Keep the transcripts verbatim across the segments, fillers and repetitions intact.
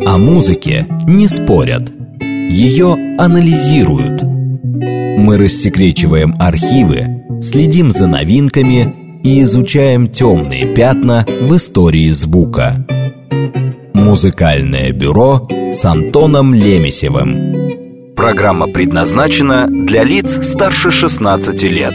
О музыке не спорят, ее анализируют. Мы рассекречиваем архивы, следим за новинками и изучаем темные пятна в истории звука. Музыкальное бюро с Антоном Лемесевым. Программа предназначена для лиц старше шестнадцати лет.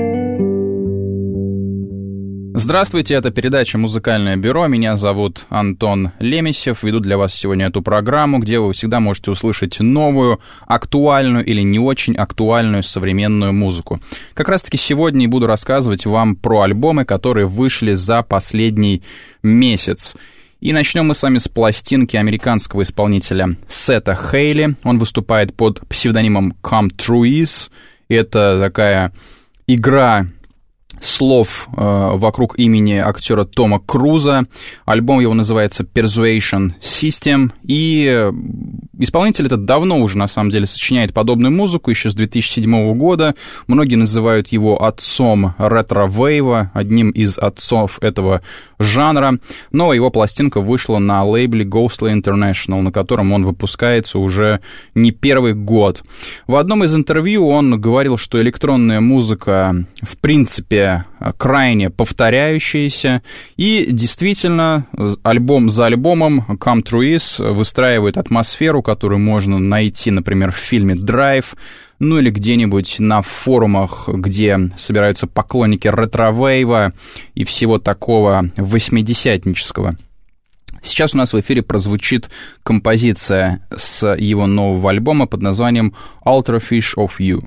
Здравствуйте, это передача «Музыкальное бюро». Меня зовут Антон Лемесев. Веду для вас сегодня эту программу, где вы всегда можете услышать новую, актуальную или не очень актуальную современную музыку. Как раз-таки сегодня и буду рассказывать вам про альбомы, которые вышли за последний месяц. И начнем мы с вами с пластинки американского исполнителя Сета Хейли. Он выступает под псевдонимом Come Truees. Это такая игра слов э, вокруг имени актера Тома Круза. Альбом его называется Persuasion System. И э, исполнитель этот давно уже, на самом деле, сочиняет подобную музыку, еще с две тысячи седьмого года. Многие называют его отцом ретро-вейва, одним из отцов этого жанра. Но его пластинка вышла на лейбле Ghostly International, на котором он выпускается уже не первый год. В одном из интервью он говорил, что электронная музыка, в принципе, крайне повторяющаяся, и действительно, альбом за альбомом Come Truees выстраивает атмосферу, которую можно найти, например, в фильме «Драйв», ну или где-нибудь на форумах, где собираются поклонники ретро-вейва и всего такого восьмидесятнического. Сейчас у нас в эфире прозвучит композиция с его нового альбома под названием «Ultra Fish of You».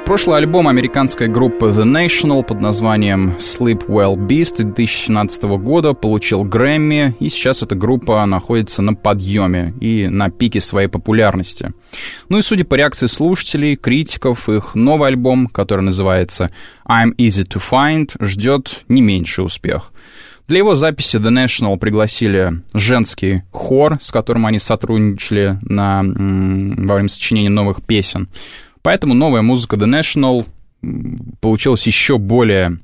Прошлый альбом американской группы The National под названием Sleep Well Beast две тысячи семнадцатого года получил Грэмми, и сейчас эта группа находится на подъеме и на пике своей популярности. Ну и судя по реакции слушателей, критиков, их новый альбом, который называется I'm Easy to Find, ждет не меньший успех. Для его записи The National пригласили женский хор, с которым они сотрудничали на, во время сочинения новых песен. Поэтому новая музыка The National получилась еще более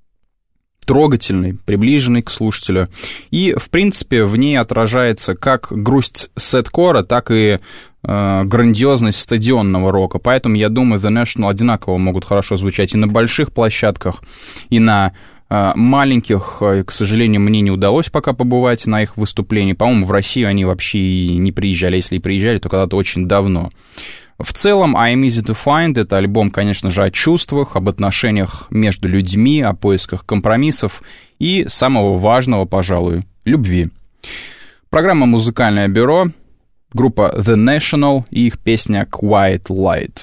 трогательной, приближенной к слушателю. И, в принципе, в ней отражается как грусть сэдкора, так и э, грандиозность стадионного рока. Поэтому, я думаю, The National одинаково могут хорошо звучать и на больших площадках, и на э, маленьких. К сожалению, мне не удалось пока побывать на их выступлении. По-моему, в Россию они вообще и не приезжали. Если и приезжали, то когда-то очень давно. В целом, I'm Easy to Find — это альбом, конечно же, о чувствах, об отношениях между людьми, о поисках компромиссов и, самого важного, пожалуй, любви. Программа «Музыкальное бюро», группа The National и их песня «Quiet Light».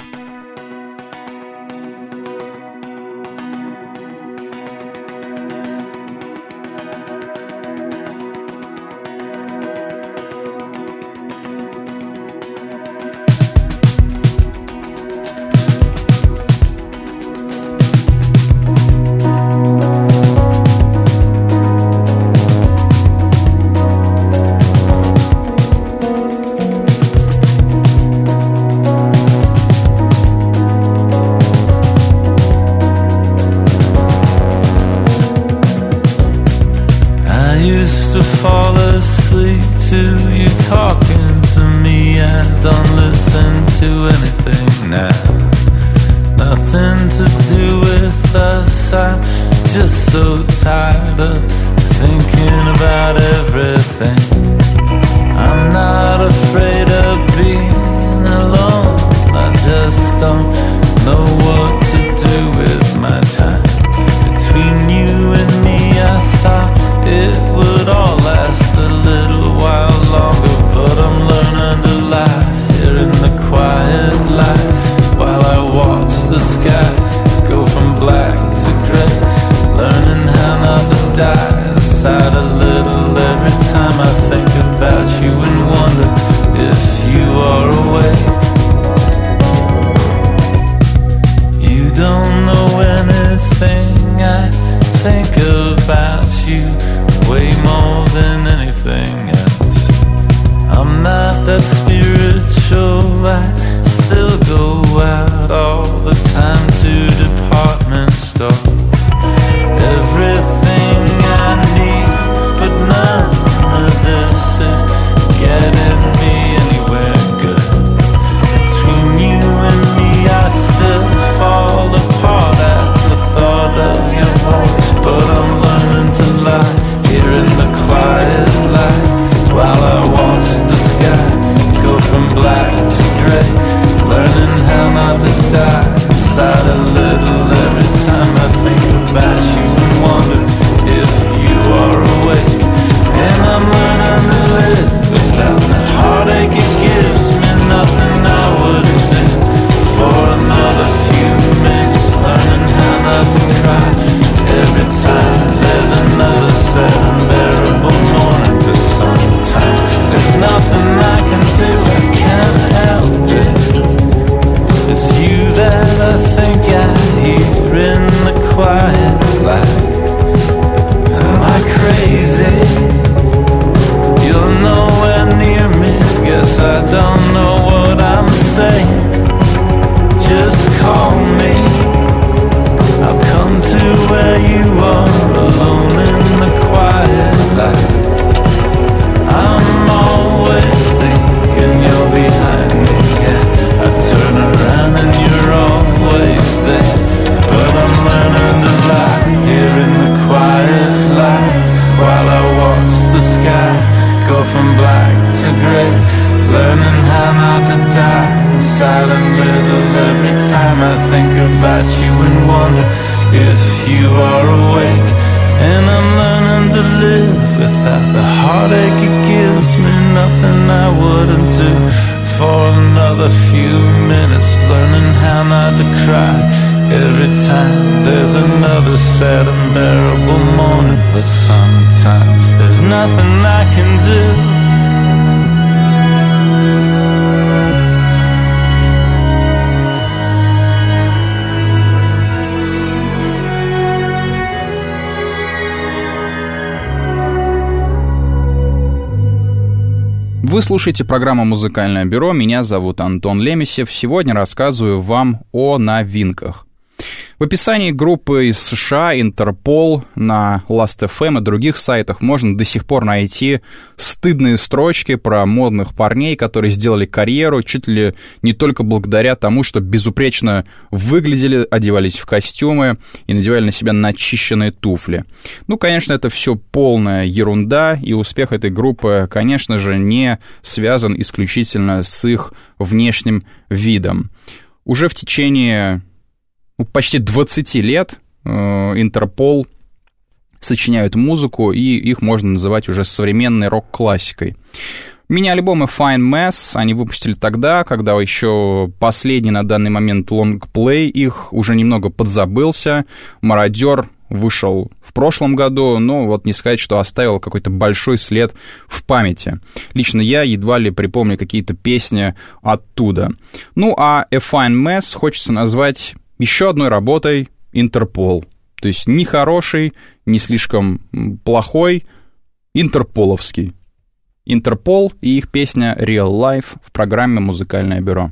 For another few minutes, learning how not to cry. a sad, unbearable morning. But sometimes there's nothing I can do. Вы слушаете программу «Музыкальное бюро». Меня зовут Антон Лемесев. Сегодня рассказываю вам о новинках. В описании группы из США Интерпол на Last эф эм и других сайтах можно до сих пор найти стыдные строчки про модных парней, которые сделали карьеру чуть ли не только благодаря тому, что безупречно выглядели, одевались в костюмы и надевали на себя начищенные туфли. Ну, конечно, это все полная ерунда, и успех этой группы, конечно же, не связан исключительно с их внешним видом. Уже в течение почти двадцать лет э, Интерпол сочиняют музыку, и их можно называть уже современной рок-классикой. Мини-альбомы Fine Mess они выпустили тогда, когда еще последний на данный момент лонгплей их уже немного подзабылся. «Мародер» вышел в прошлом году, но вот не сказать, что оставил какой-то большой след в памяти. Лично я едва ли припомню какие-то песни оттуда. Ну, а A Fine Mess хочется назвать еще одной работой Интерпол. То есть не хороший, не слишком плохой, интерполовский. Интерпол и их песня Real Life в программе «Музыкальное бюро».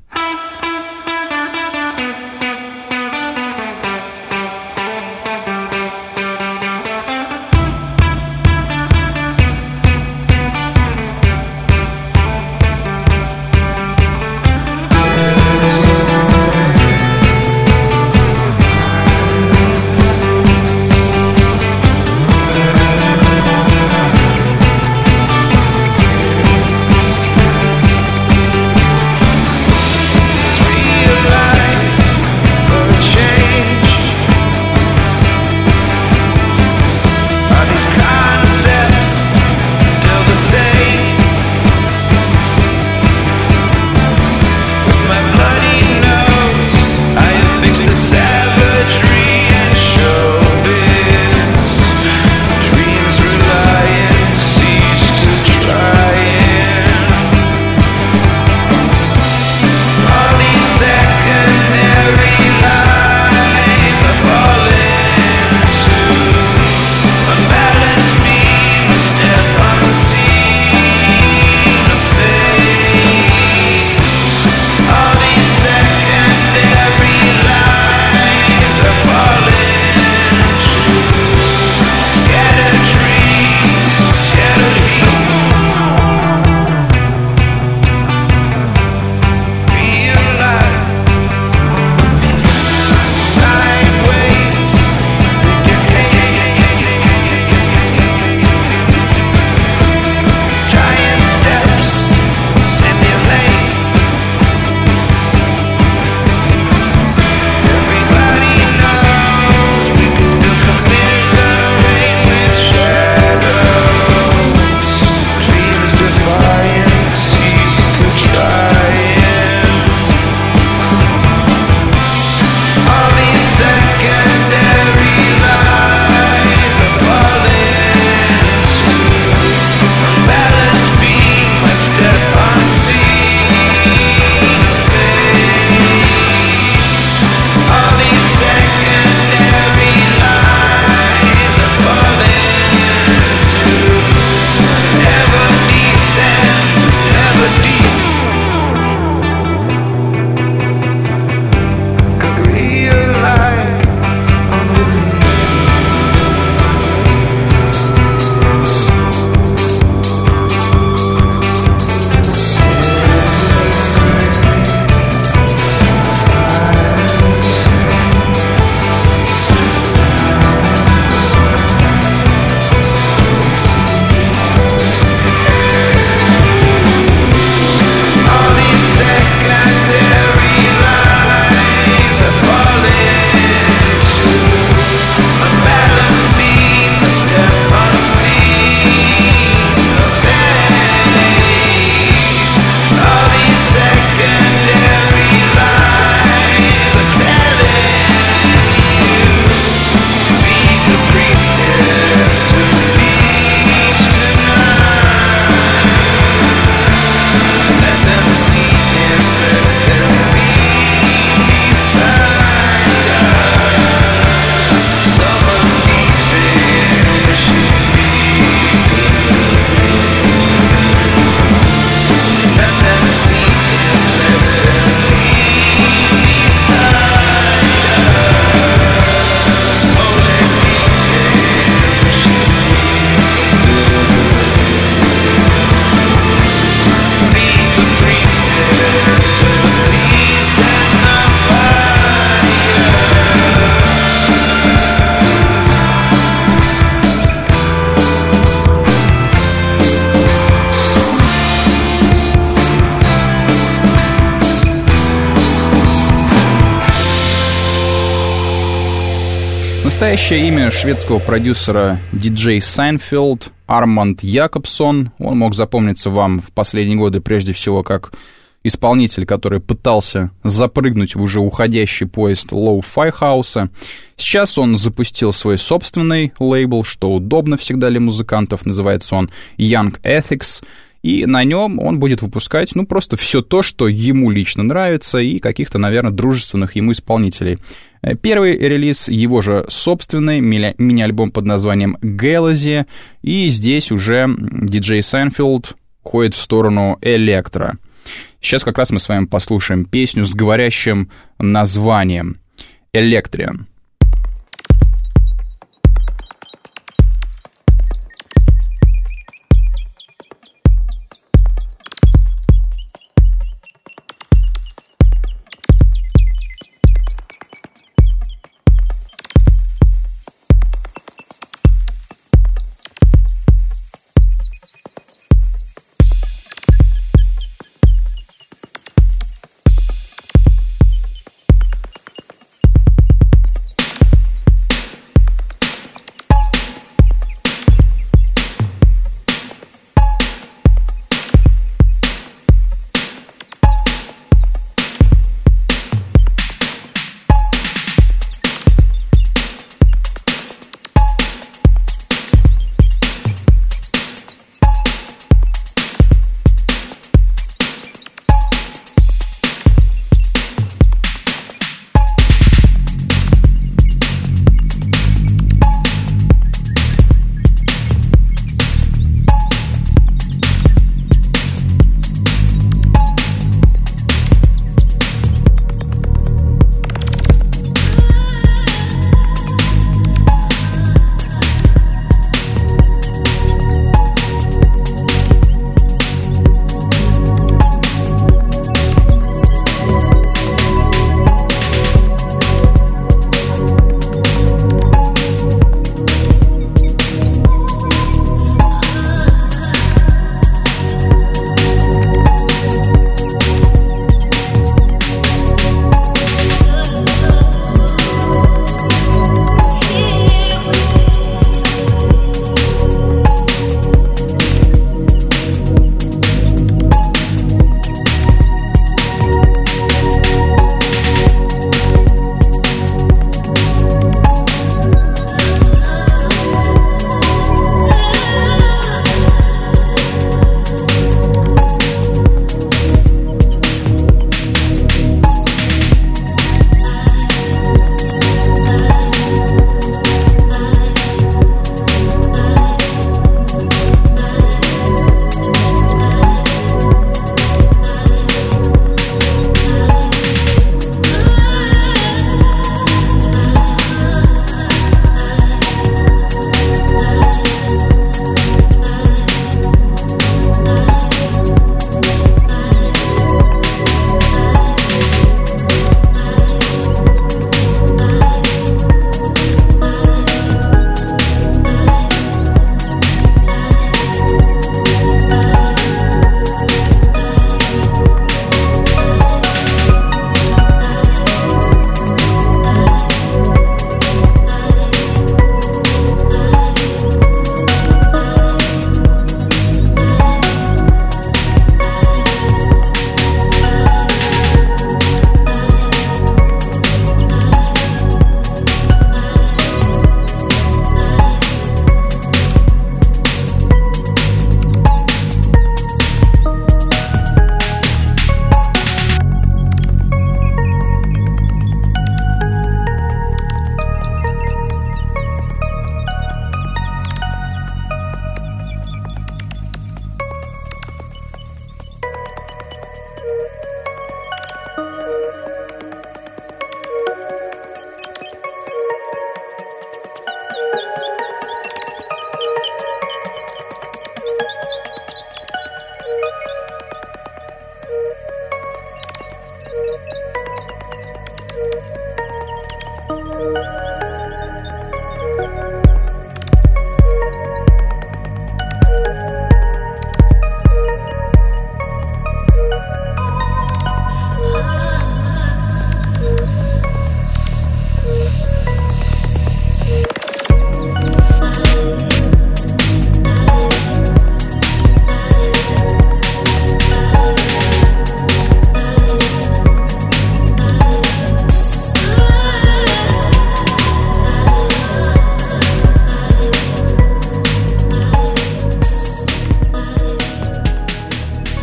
Настоящее имя шведского продюсера диджей Сайнфелд Арманд Якобсон. Он мог запомниться вам в последние годы прежде всего как исполнитель, который пытался запрыгнуть в уже уходящий поезд лоу-фай хауса. Сейчас он запустил свой собственный лейбл, что удобно всегда для музыкантов. Называется он Young Ethics. И на нем он будет выпускать, ну, просто все то, что ему лично нравится, и каких-то, наверное, дружественных ему исполнителей. Первый релиз его же собственный, мини-альбом под названием Galaxy, и здесь уже диджей Сайнфелд уходит в сторону электро. Сейчас как раз мы с вами послушаем песню с говорящим названием «Electrian».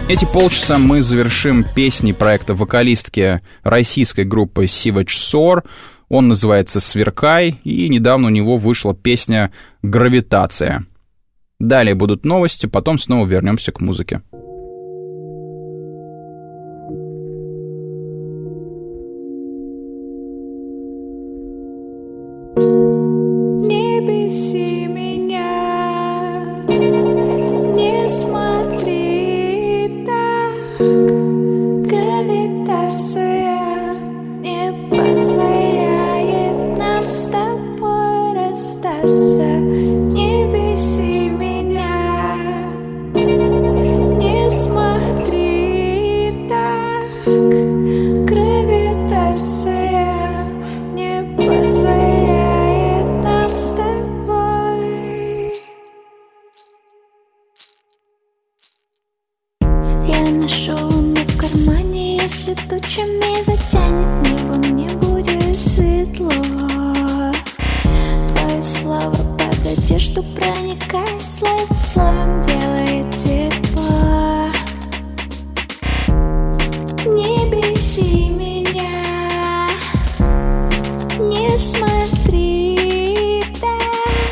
Эти полчаса мы завершим песней проекта вокалистки российской группы Savage Soar. Он называется «Сверкай», и недавно у него вышла песня «Гравитация». Далее будут новости, потом снова вернемся к музыке. Не беси меня, не смотри так, гравитация не позволяет нам с тобой расстаться. Не беси меня, не смотри так, гравитация не позволяет нам с тобой. Я нашел луну в кармане, если тучами затянет небо, мне будет светло. Твое слово под одежду проникает, слой за слоем делает тепло. Не беси меня, не смотри так,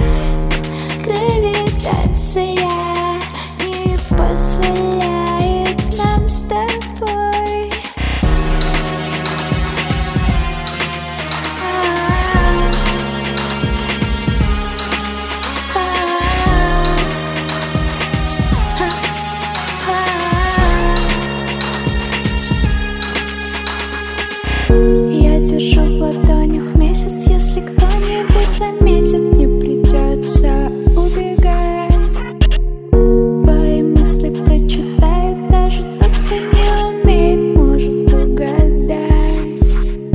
гравитация не позволяет нам с тобой. Я держу в ладонях месяц, если кто-нибудь заметит, мне придется убегать. Твои мысли прочитает даже тот, кто не умеет, может угадать.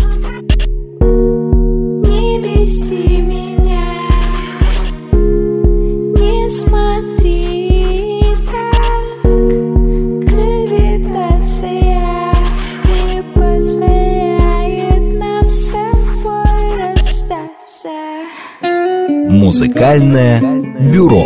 Не беси меня, не смотри так, гравитация не позволяет нам с тобой расстаться. Музыкальное бюро.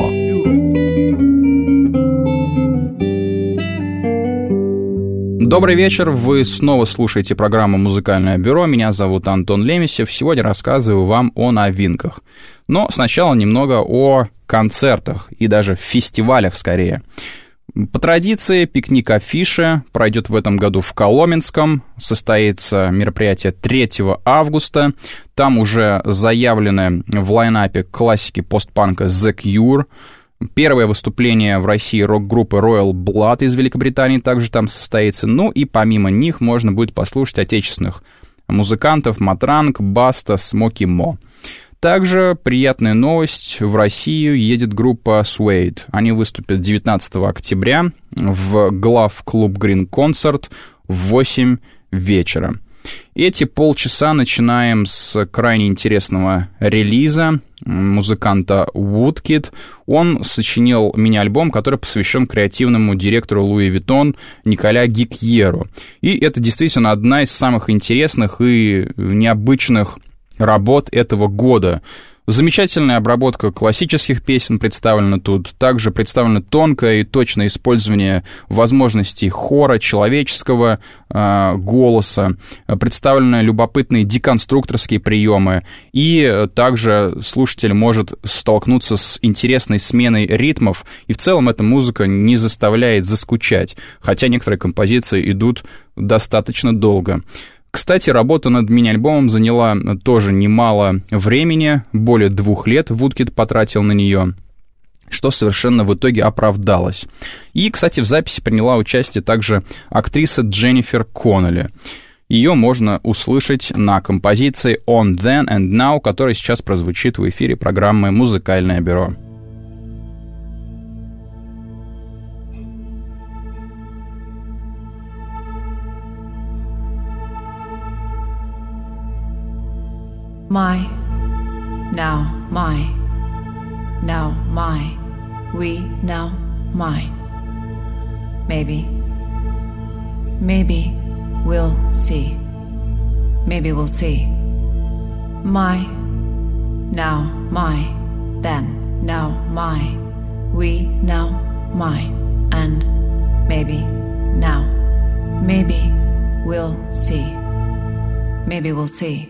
Добрый вечер, вы снова слушаете программу «Музыкальное бюро». Меня зовут Антон Лемесев. Сегодня рассказываю вам о новинках. Но сначала немного о концертах и даже фестивалях скорее. По традиции, пикник афиши пройдет в этом году в Коломенском. Состоится мероприятие третьего августа. Там уже заявлены в лайнапе классики постпанка The Cure. Первое выступление в России рок-группы Royal Blood из Великобритании также там состоится. Ну и помимо них можно будет послушать отечественных музыкантов Матранг, Баста, Смоки Мо. Также приятная новость. В Россию едет группа Suede. Они выступят девятнадцатого октября в глав-клуб Green Concert в восемь вечера. Эти полчаса начинаем с крайне интересного релиза музыканта Woodkid. Он сочинил мини-альбом, который посвящен креативному директору Луи Виттон Николя Гикьеру. И это действительно одна из самых интересных и необычных работ этого года. Замечательная обработка классических песен представлена тут. Также представлено тонкое и точное использование возможностей хора, человеческого э, голоса. Представлены любопытные деконструкторские приемы. И также слушатель может столкнуться с интересной сменой ритмов. И в целом эта музыка не заставляет заскучать. Хотя некоторые композиции идут достаточно долго. Кстати, работа над мини-альбомом заняла тоже немало времени, более двух лет Woodkid потратил на нее, что совершенно в итоге оправдалось. И, кстати, в записи приняла участие также актриса Дженнифер Коннелли. Ее можно услышать на композиции On Then and Now, которая сейчас прозвучит в эфире программы «Музыкальное бюро». My, now, my, now, my, we, now, my. Maybe, maybe we'll see. Maybe we'll see. My, now, my, then, now, my, we, now, my, and maybe, now. Maybe we'll see. Maybe we'll see.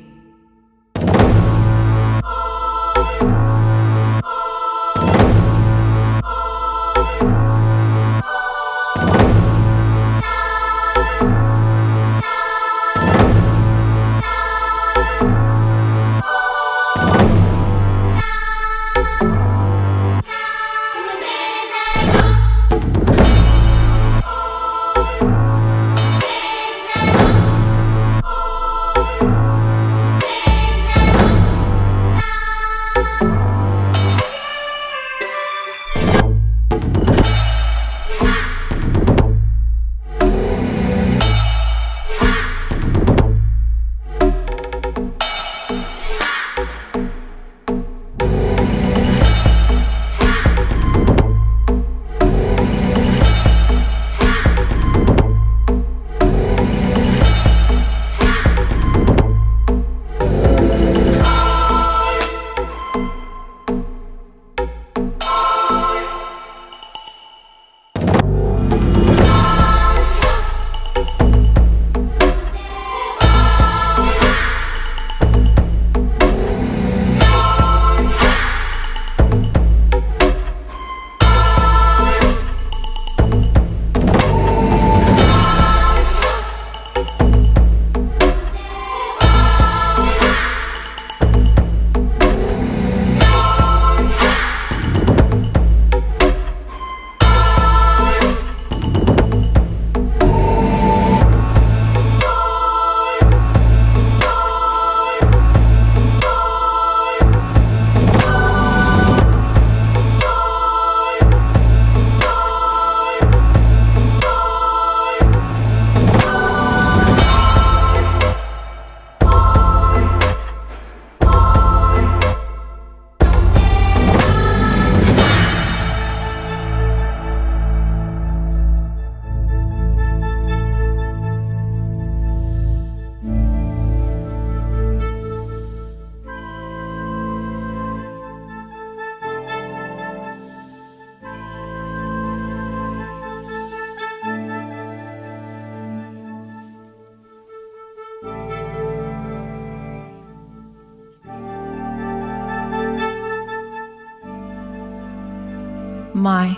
My,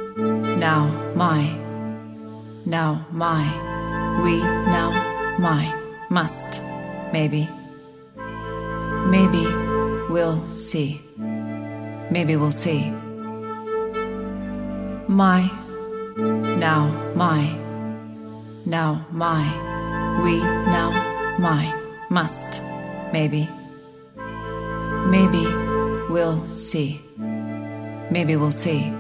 now my, now my, we, now my, must, maybe, maybe we'll see, maybe we'll see. My, now my, now my, we, now my, must, maybe, maybe we'll see, maybe we'll see.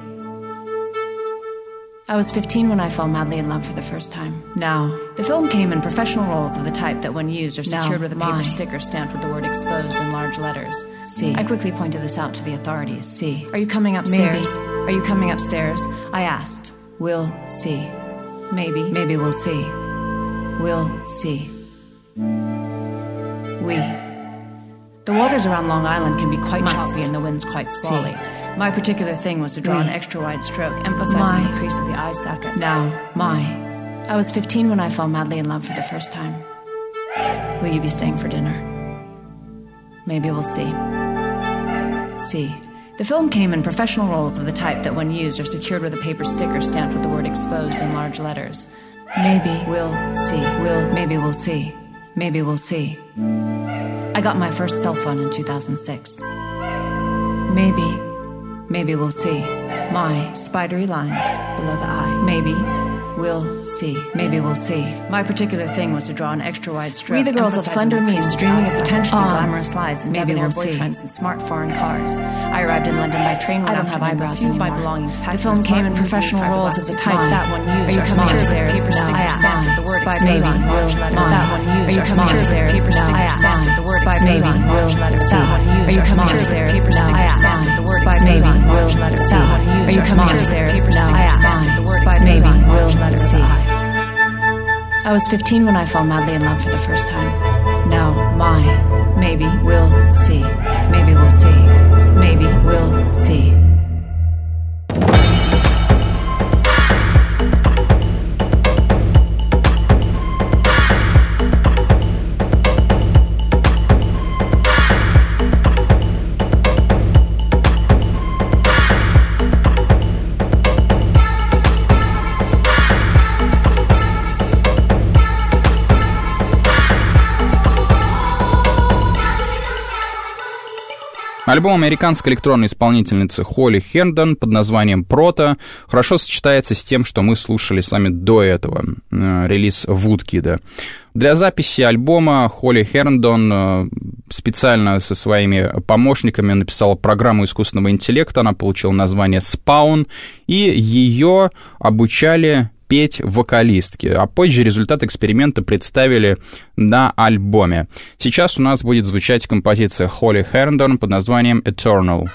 I was fifteen when I fell madly in love for the first time. Now, the film came in professional roles of the type that when used are secured with a paper sticker stamped with the word exposed in large letters. See. I quickly pointed this out to the authorities. See. Are you coming upstairs? Maybe. Are you coming upstairs? I asked. We'll see. Maybe. Maybe we'll see. We'll see. We. The waters around Long Island can be quite Must. choppy and the winds quite squally. See. My particular thing was to draw we. an extra wide stroke, emphasizing my. the crease of the eye socket. Now, my. I was fifteen when I fell madly in love for the first time. Will you be staying for dinner? Maybe we'll see. See. The film came in professional roles of the type that when used are secured with a paper sticker stamped with the word exposed in large letters. Maybe we'll see. We'll. Maybe we'll see. Maybe we'll see. I got my first cell phone in two thousand six. Maybe. Maybe we'll see. My spidery lines below the eye. Maybe we'll see. Maybe we'll see. My particular thing was to draw an extra wide stroke. We the girls of slender means dreaming of potentially um, glamorous lives and maybe we'll boyfriends and smart foreign cars. I arrived in London by train. I don't have eyebrows anymore. My belongings packed. The film came in professional roles as the type that one used. Are you coming upstairs? Paper sticker stamped with the word maybe will that one used. Are you coming upstairs? Paper sticker stamped with the word maybe will that one used. Are you coming upstairs? Paper sticker stamped with the word maybe will that one used. Are you coming upstairs? Paper sticker stamped with the word maybe will. See. I was fifteen when I fell madly in love for the first time. Now, my, maybe we'll see. Maybe we'll see. Maybe we'll see. Альбом американской электронной исполнительницы Холли Херндон под названием «Прото» хорошо сочетается с тем, что мы слушали с вами до этого, э, релиз Woodkid. Для записи альбома Холли Херндон специально со своими помощниками написала программу искусственного интеллекта, она получила название Spawn, и ее обучали петь вокалистки, а позже результат эксперимента представили на альбоме. Сейчас у нас будет звучать композиция Холли Херндон под названием «Eternal».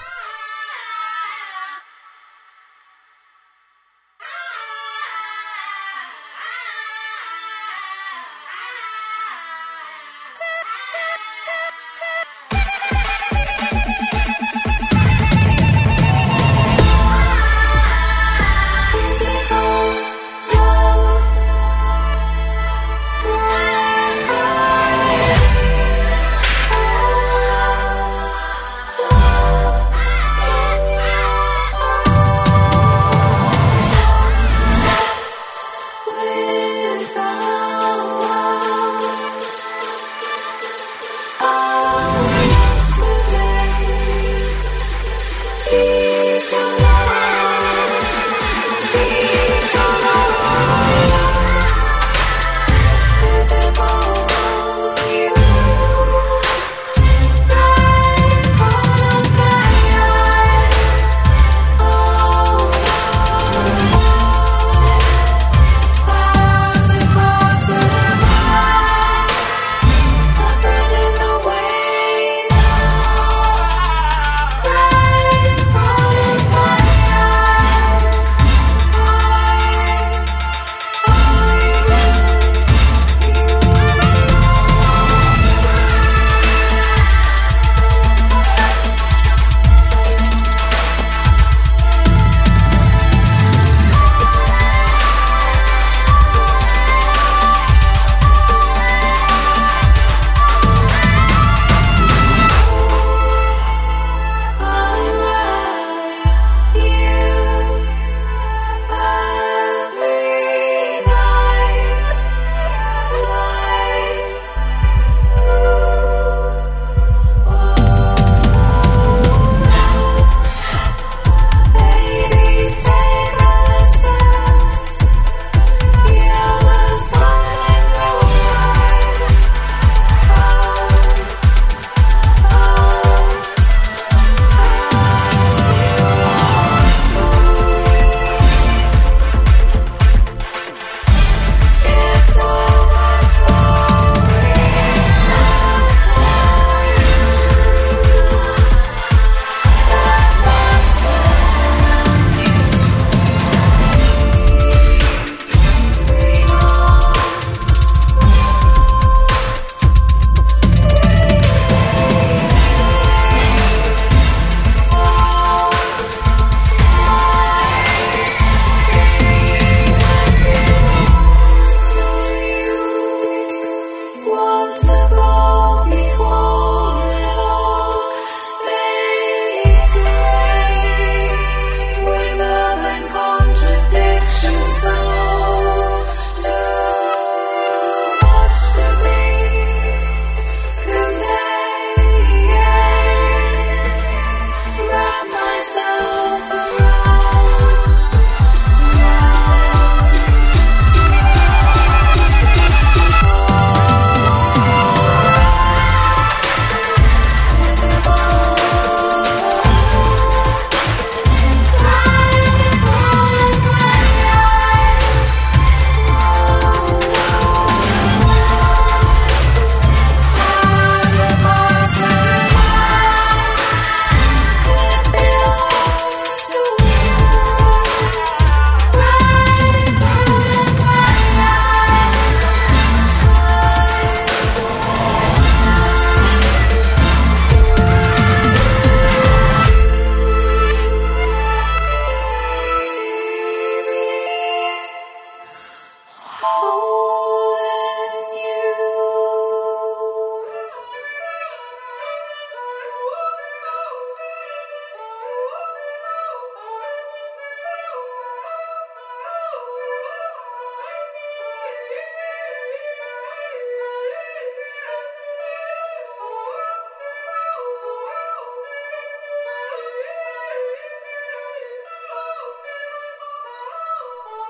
Away.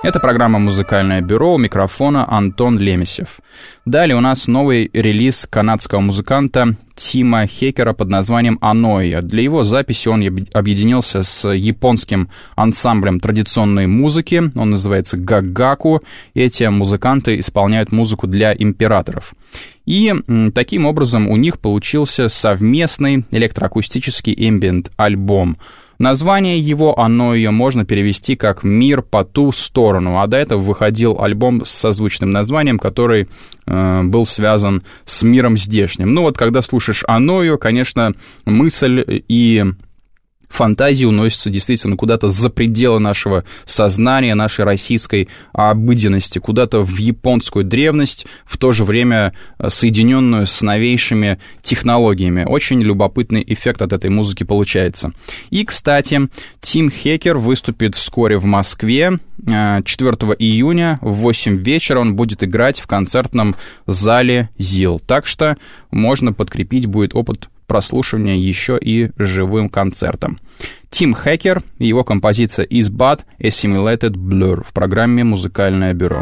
Это программа «Музыкальное бюро», у микрофона Антон Лемесев. Далее у нас новый релиз канадского музыканта Тима Хекера под названием «Аноя». Для его записи он объединился с японским ансамблем традиционной музыки, он называется «Гагаку». Эти музыканты исполняют музыку для императоров. И м, таким образом у них получился совместный электроакустический эмбиент-альбом. Название его, оно ее можно перевести как «Мир по ту сторону», а до этого выходил альбом с созвучным названием, который э, был связан с миром здешним. Ну вот, когда слушаешь «Аною», конечно, мысль и фантазии уносятся действительно куда-то за пределы нашего сознания, нашей российской обыденности, куда-то в японскую древность, в то же время соединенную с новейшими технологиями. Очень любопытный эффект от этой музыки получается. И, кстати, Тим Хекер выступит вскоре в Москве. четвёртого июня в восемь вечера он будет играть в концертном зале ЗИЛ. Так что можно подкрепить будет опыт прослушивания еще и живым концертом. Тим Хекер и его композиция «Is But Assimilated Blur» в программе «Музыкальное бюро».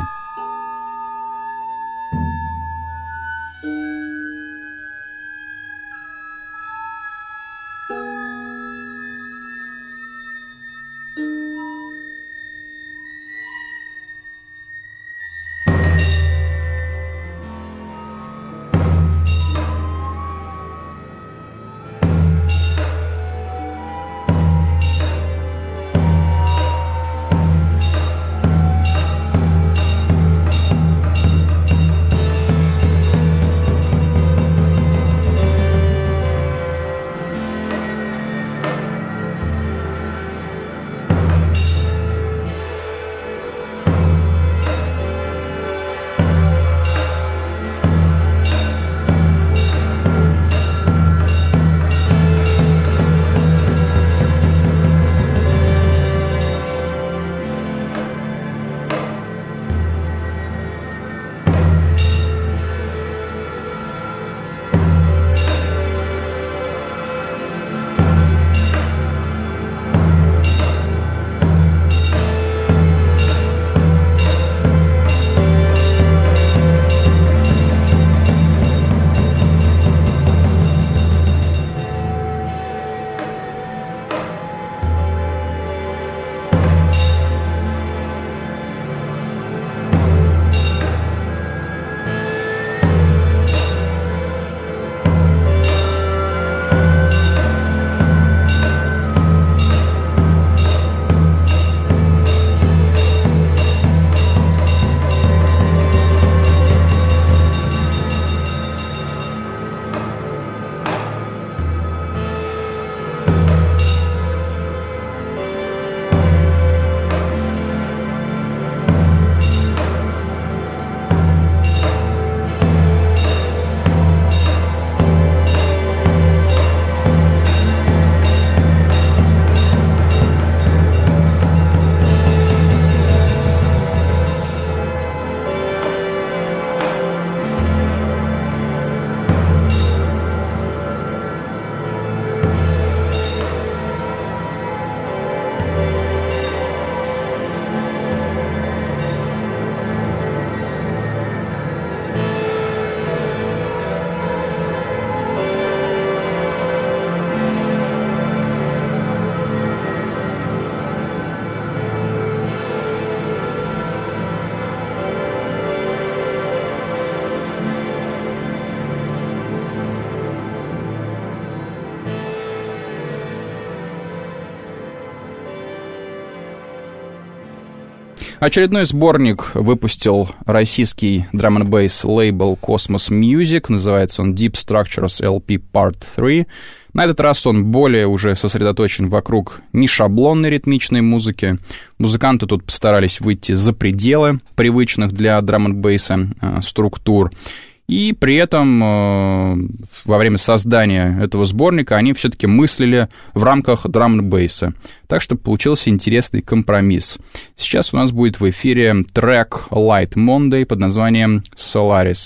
Очередной сборник выпустил российский драм-н-бейс лейбл Cosmos Music. Называется он Deep Structures эл пи Part три. На этот раз он более уже сосредоточен вокруг нешаблонной ритмичной музыки. Музыканты тут постарались выйти за пределы привычных для драм-н-бейса э, структур. И при этом э, во время создания этого сборника они все-таки мыслили в рамках драм-н-бейса. Так что получился интересный компромисс. Сейчас у нас будет в эфире трек Light Monday под названием Solaris.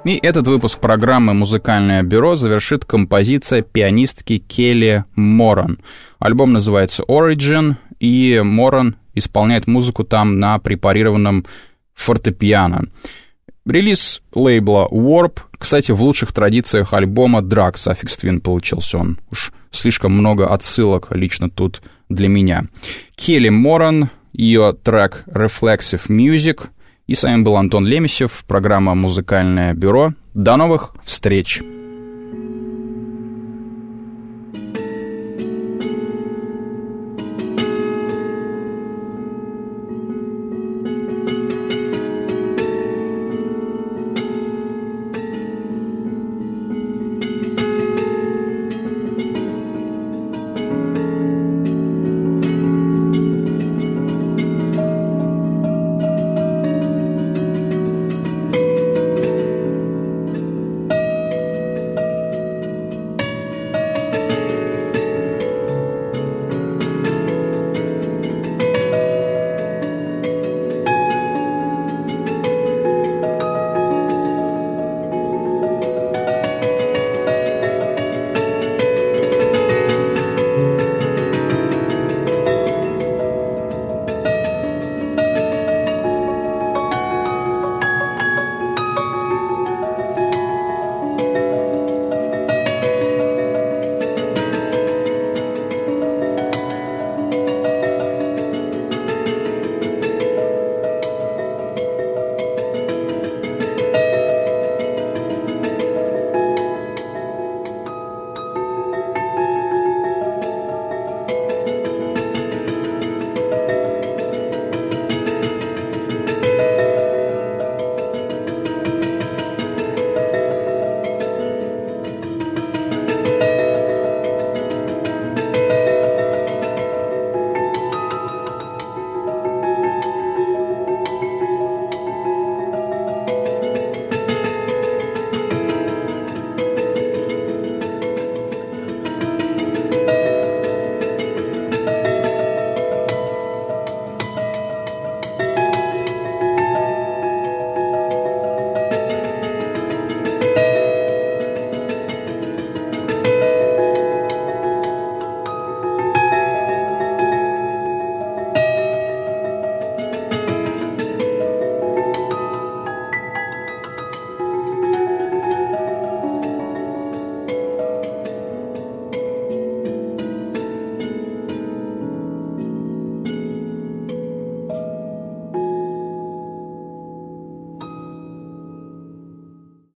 И этот выпуск программы «Музыкальное бюро» завершит композиция пианистки Келли Моран. Альбом называется «Origin», и Моран исполняет музыку там на препарированном фортепиано. Релиз лейбла Warp, кстати, в лучших традициях альбома Drag Suffix Twin получился он. Уж слишком много отсылок лично тут для меня. Келли Моран, ее трек Reflexive Music. И с вами был Антон Лемесев, программа «Музыкальное бюро». До новых встреч!